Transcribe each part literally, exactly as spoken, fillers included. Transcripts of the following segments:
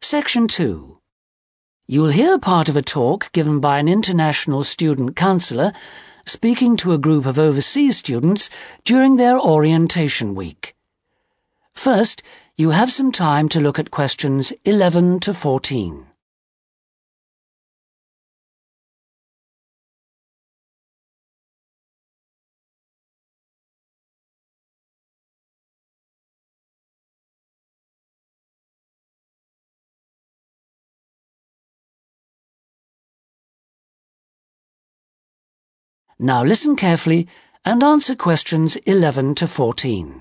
Section two. You'll hear part of a talk given by an international student counsellor speaking to a group of overseas students during their orientation week. First, you have some time to look at questions eleven to fourteen. Now listen carefully and answer questions eleven to fourteen.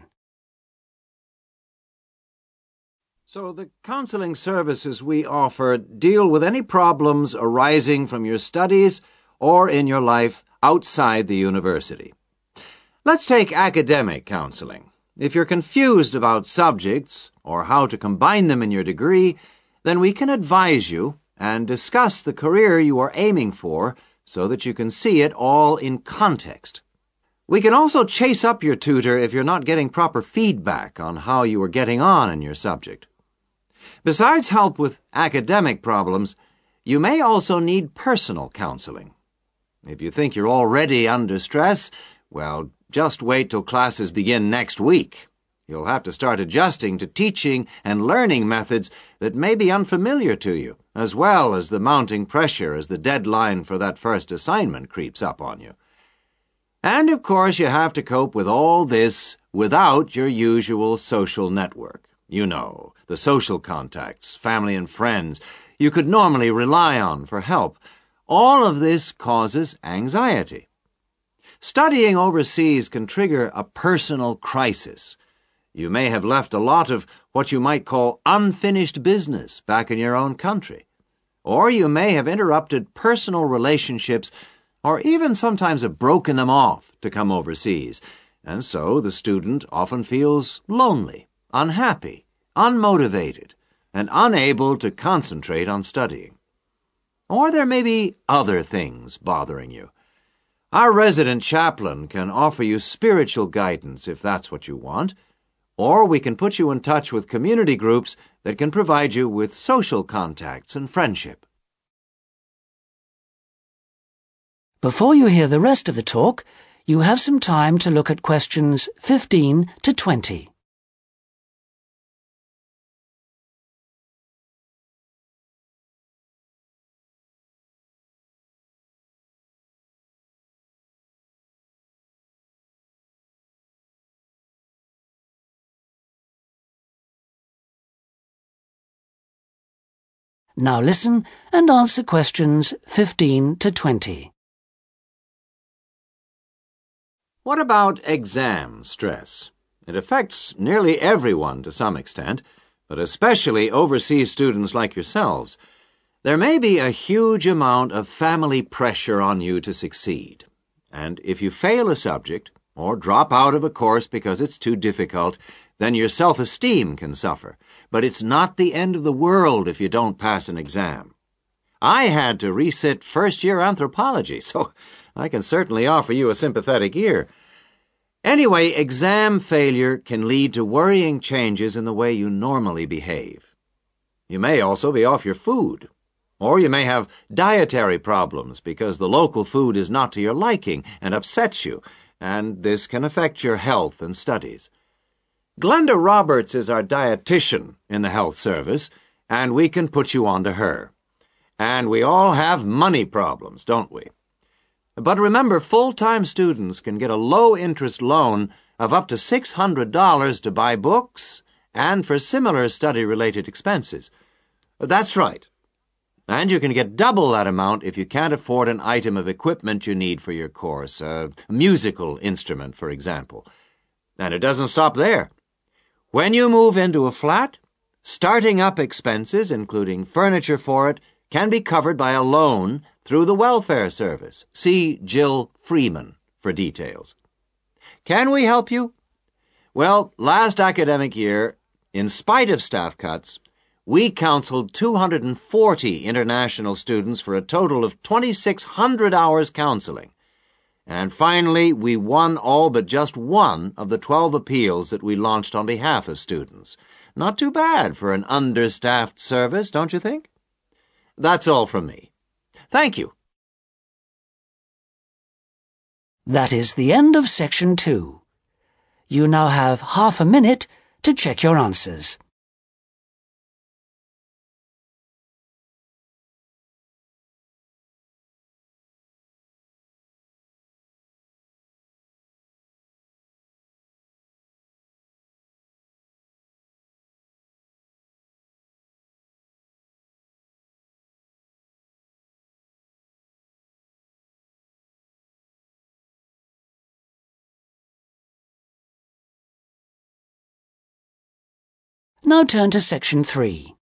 So the counseling services we offer deal with any problems arising from your studies or in your life outside the university. Let's take academic counseling. If you're confused about subjects or how to combine them in your degree, then we can advise you and discuss the career you are aiming for so that you can see it all in context. We can also chase up your tutor if you're not getting proper feedback on how you are getting on in your subject. Besides help with academic problems, you may also need personal counseling. If you think you're already under stress, well, just wait till classes begin next week. You'll have to start adjusting to teaching and learning methods that may be unfamiliar to you, as well as the mounting pressure as the deadline for that first assignment creeps up on you. And, of course, you have to cope with all this without your usual social network. You know, the social contacts, family and friends you could normally rely on for help. All of this causes anxiety. Studying overseas can trigger a personal crisis. You may have left a lot of what you might call unfinished business back in your own country. Or you may have interrupted personal relationships or even sometimes have broken them off to come overseas. And so the student often feels lonely, unhappy, unmotivated, and unable to concentrate on studying. Or there may be other things bothering you. Our resident chaplain can offer you spiritual guidance if that's what you want. Or we can put you in touch with community groups that can provide you with social contacts and friendship. Before you hear the rest of the talk, you have some time to look at questions fifteen to twenty. Now listen and answer questions fifteen to twenty. What about exam stress? It affects nearly everyone to some extent, but especially overseas students like yourselves. There may be a huge amount of family pressure on you to succeed. And if you fail a subject or drop out of a course because it's too difficult, then your self-esteem can suffer. But it's not the end of the world if you don't pass an exam. I had to resit first-year anthropology, so I can certainly offer you a sympathetic ear. Anyway, exam failure can lead to worrying changes in the way you normally behave. You may also be off your food, or you may have dietary problems because the local food is not to your liking and upsets you, and this can affect your health and studies. Glenda Roberts is our dietitian in the health service, and we can put you on to her. And we all have money problems, don't we? But remember, full-time students can get a low-interest loan of up to six hundred dollars to buy books and for similar study-related expenses. That's right. And you can get double that amount if you can't afford an item of equipment you need for your course, a musical instrument, for example. And it doesn't stop there. When you move into a flat, starting up expenses, including furniture for it, can be covered by a loan through the welfare service. See Jill Freeman for details. Can we help you? Well, last academic year, in spite of staff cuts, we counseled two hundred forty international students for a total of twenty-six hundred hours counseling. And finally, we won all but just one of the twelve appeals that we launched on behalf of students. Not too bad for an understaffed service, don't you think? That's all from me. Thank you. That is the end of section two. You now have half a minute to check your answers. Now turn to section three.